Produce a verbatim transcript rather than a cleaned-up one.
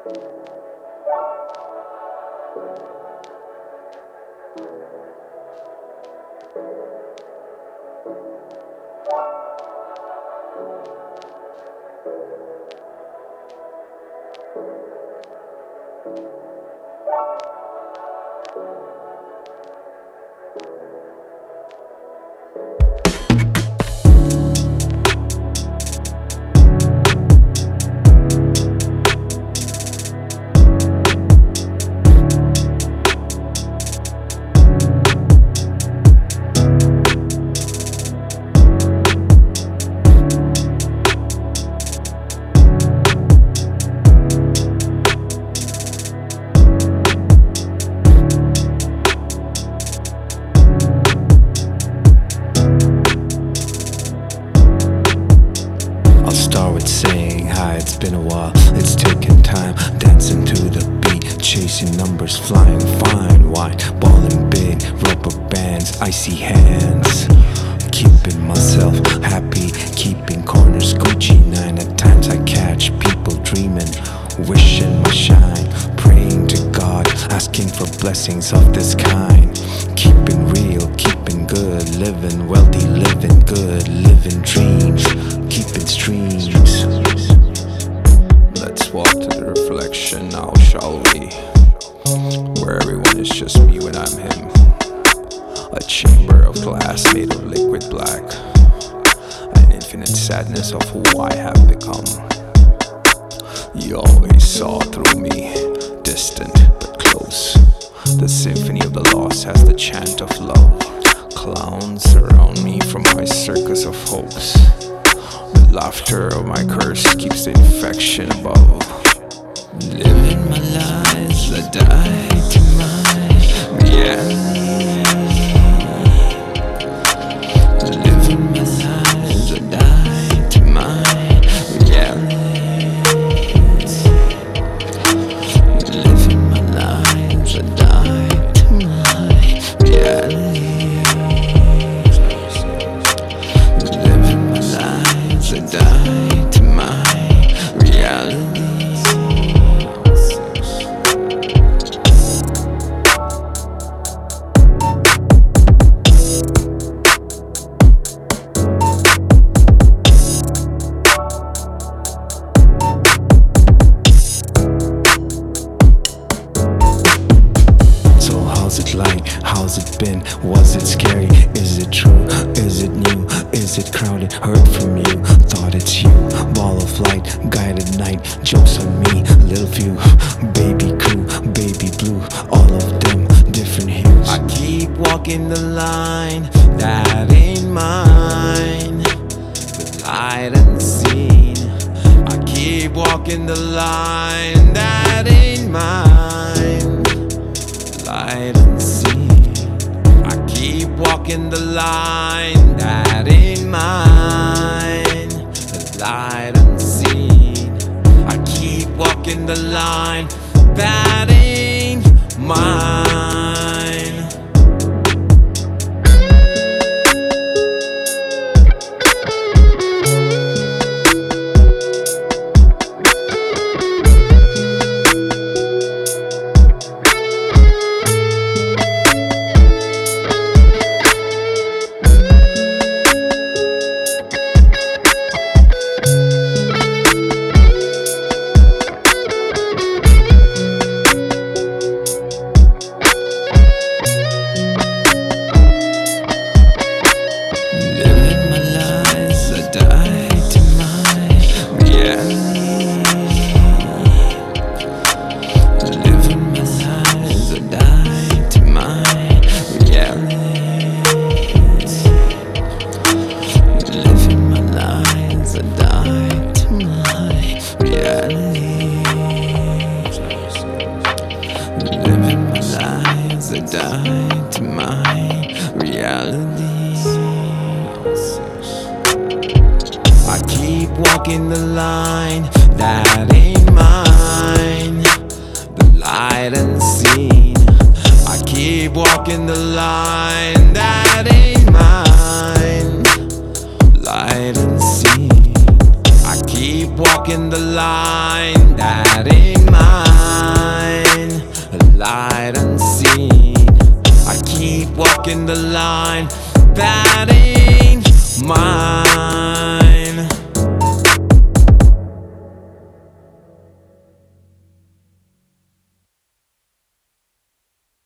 Saying hi, it's been a while, it's taken time. Dancing to the beat, chasing numbers, flying fine wine, balling big, rubber bands, icy hands. Keeping myself happy, keeping corners Gucci. Nine at times I catch people dreaming, wishing my shine, praying to God, asking for blessings of this kind. Keeping real, keeping good, living wealthy, living good, living dreams, keeping streams. Let's walk to the reflection now, shall we? Where everyone is just me when I'm him. A chamber of glass made of liquid black, an infinite sadness of who I have become. You always saw through me, distant but close. The symphony of the lost has the chant of love. Clowns surround me from my circus of hopes. The laughter of my curse keeps the infection above. Living my lies, I die to my reality. Living my lies, I die to my reality. Living my lies, I die to my reality. Living my lies, I die to my reality. How's it like? How's it been? Was it scary? Is it true? Is it new? Is it crowded? Heard from you, thought it's you. Ball of light, guided night, jokes on me, little few. Baby crew, baby blue, all of them different hues. I keep walking the line, that ain't mine. The light unseen. I keep walking the line, that ain't mine. Light unseen. I keep walking the line, that ain't mine. The light unseen. I keep walking the line, that ain't mine. I die to my reality. I keep walking the line, that ain't mine. The light unseen. I keep walking the line, that ain't mine. Light unseen. I keep walking the line, that ain't mine. sight unseen. I keep walking the line that ain't mine.